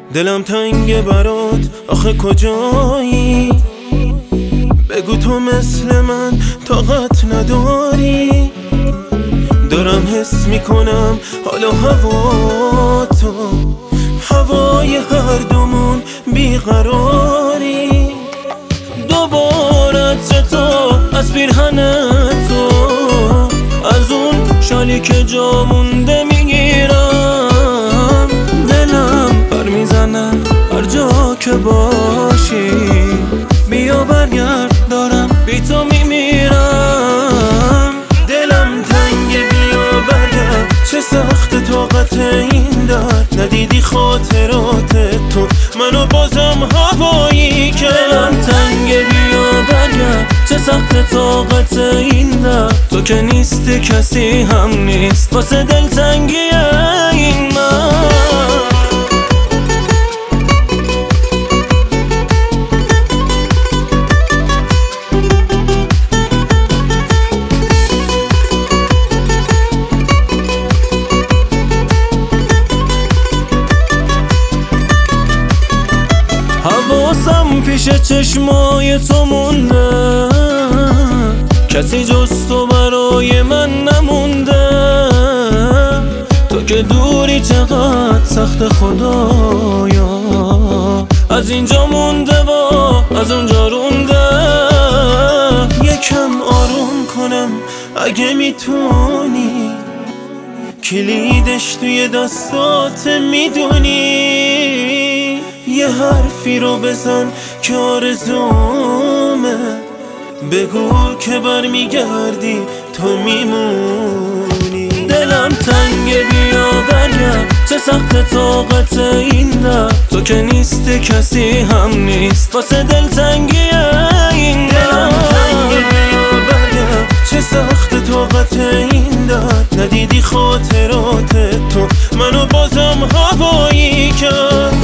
دلم تنگه برات، آخه کجایی؟ بگو تو مثل من طاقت نداری. دارم حس میکنم حالا هوا تو، هوای هر دومون بیقراری. دوباره عطر تو از پیرهن تو، از اون شالی که جا مونده میگیرم. دلم پر میزنه هر جا که باشی، بیا برگرد دارم بی تو میمیرم. دلم تنگه بیا برگرد، چه سخت طاقت این درد. ندیدی خاطرات تو منو بازم هوایی که. دلم تنگه بیا برگرد، چه سخت طاقت این درد. تو که نیستی کسی هم نیست واسه دلتنگی این من. حواسم پیش چشمای تو مونده، کسی جز تو برای من نمونده. تو که دوری چقدر سخت خدایا، از اینجا مونده و از اونجا رونده. یکم آروم کنم اگه میتونی، کلیدش توی دستات میدونی. یه حرفی رو بزن که آرزومه، بگو که برمیگردی تو میمونی. دلم تنگه بیا برگرد، چه سخت طاقت این درد. تو که نیستی کسی هم نیست واسه دلتنگی این من. دلم تنگه بیا برگرد، چه سخت طاقت این درد. ندیدی خاطرات تو منو بازم هوایی کرد.